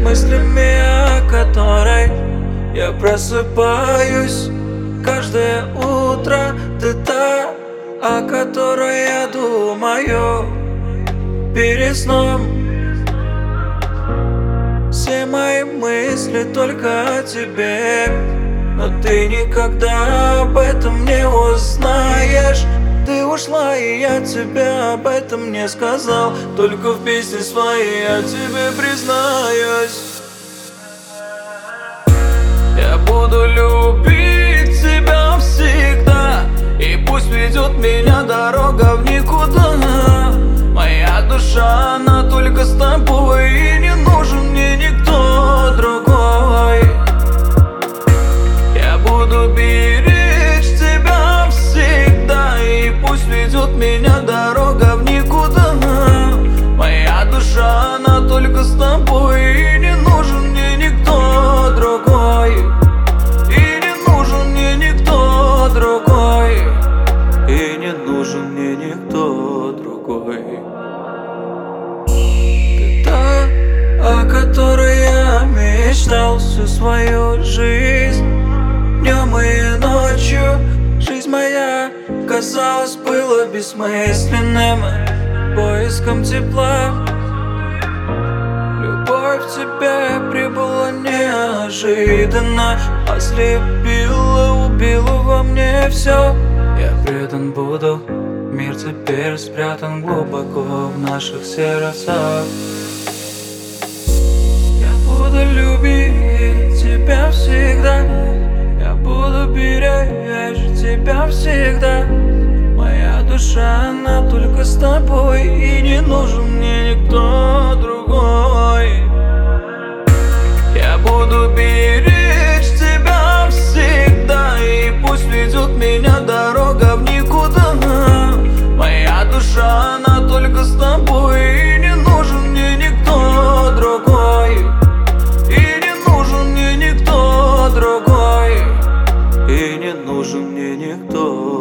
мыслями, о которой я просыпаюсь каждое утро. Ты та, о которой я думаю перед сном. Все мои мысли только о тебе, но ты никогда об этом не узнаешь. Ты ушла, и я тебе об этом не сказал. Только в песне своей я тебе признаюсь. Я буду любить тебя всегда, и пусть ведет меня дорога в никуда. Моя душа, она только с тобой, и не нужен мне никто другой. Я буду беречь тебя всегда, и пусть ведет меня дорога в никуда. Моя душа, она только с тобой, и не нужен мне никто другой. И не нужен мне никто другой. И не нужен мне никто другой. Ты та, о которой я мечтал всю свою жизнь. Днем и ночью жизнь моя, казалось, была бессмысленным поиском тепла. Любовь в тебе прибыла неожиданно, ослепила, убила во мне все. Я предан буду, мир теперь спрятан глубоко в наших сердцах. Я буду любить тебя всегда, я буду беречь тебя всегда. Моя душа, она только с тобой, и не нужен мне никто другой. Я буду беречь тебя всегда, и пусть ведет меня дорога в никуда. Моя душа, она только с тобой, и не нужен мне никто другой. И не нужен мне никто другой. И не нужен мне никто